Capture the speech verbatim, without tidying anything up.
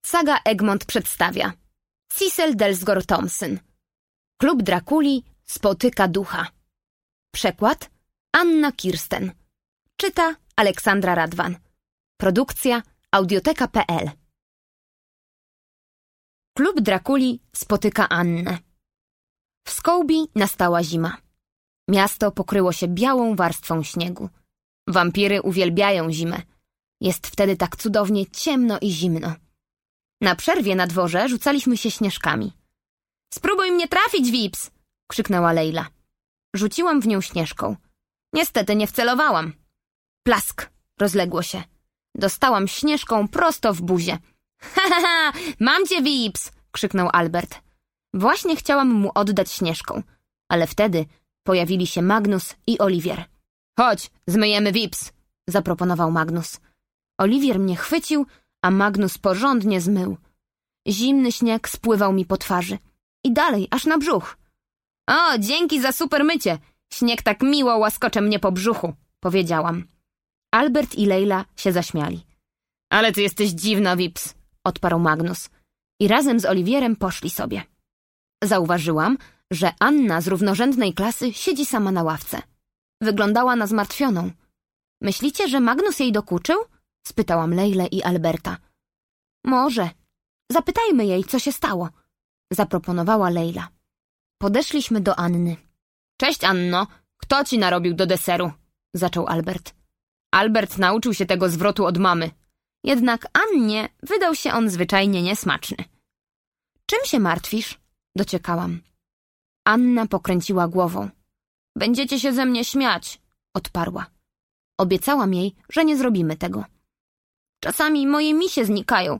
Saga Egmont przedstawia Cecil Delsgore-Thompson. Klub Drakuli spotyka ducha. Przekład Anna Kirsten. Czyta Aleksandra Radwan. Produkcja Audioteka kropka pe el. Klub Drakuli spotyka Annę. W Scooby nastała zima. Miasto pokryło się białą warstwą śniegu. Wampiry uwielbiają zimę. Jest wtedy tak cudownie ciemno i zimno. Na przerwie na dworze rzucaliśmy się śnieżkami. Spróbuj mnie trafić, Vips! Krzyknęła Leila. Rzuciłam w nią śnieżką. Niestety nie wcelowałam. Plask! Rozległo się. Dostałam śnieżką prosto w buzię. Ha, ha, ha! Mam cię, Vips! Krzyknął Albert. Właśnie chciałam mu oddać śnieżką, ale wtedy pojawili się Magnus i Oliwier. Chodź, zmyjemy Vips! Zaproponował Magnus. Oliwier mnie chwycił, a Magnus porządnie zmył. Zimny śnieg spływał mi po twarzy. I dalej, aż na brzuch. O, dzięki za super mycie! Śnieg tak miło łaskocze mnie po brzuchu, powiedziałam. Albert i Leila się zaśmiali. Ale ty jesteś dziwna, Vips, odparł Magnus. I razem z Oliwierem poszli sobie. Zauważyłam, że Anna z równorzędnej klasy siedzi sama na ławce. Wyglądała na zmartwioną. Myślicie, że Magnus jej dokuczył? Spytałam Leilę i Alberta. Może. Zapytajmy jej, co się stało, zaproponowała Leila. Podeszliśmy do Anny. Cześć, Anno. Kto ci narobił do deseru? Zaczął Albert. Albert nauczył się tego zwrotu od mamy. Jednak Annie wydał się on zwyczajnie niesmaczny. Czym się martwisz? Dociekałam. Anna pokręciła głową. Będziecie się ze mnie śmiać, odparła. Obiecałam jej, że nie zrobimy tego. Czasami moje misie znikają